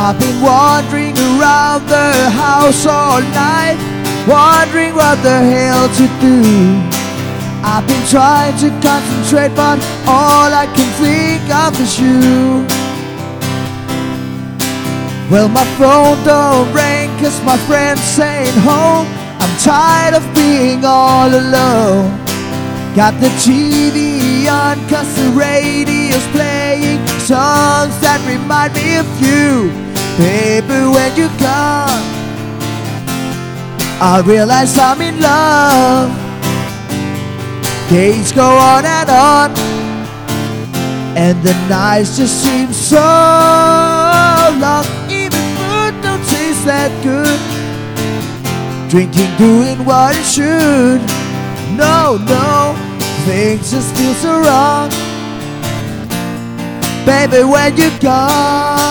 I've been wandering around the house all night, wondering what the hell to do. I've been trying to concentrate, but all I can think of is you. Well, my phone don't ring 'cause my friends ain't home. I'm tired of being all alone. Got the TV on 'cause the radio's playing songs that remind me of you. Baby, when you're gone, I realize I'm in love. Days go on, and the nights just seem so long. Even food don't taste that good. Drinking, doing what it should. No, things just feel so wrong. Baby, when you're gone.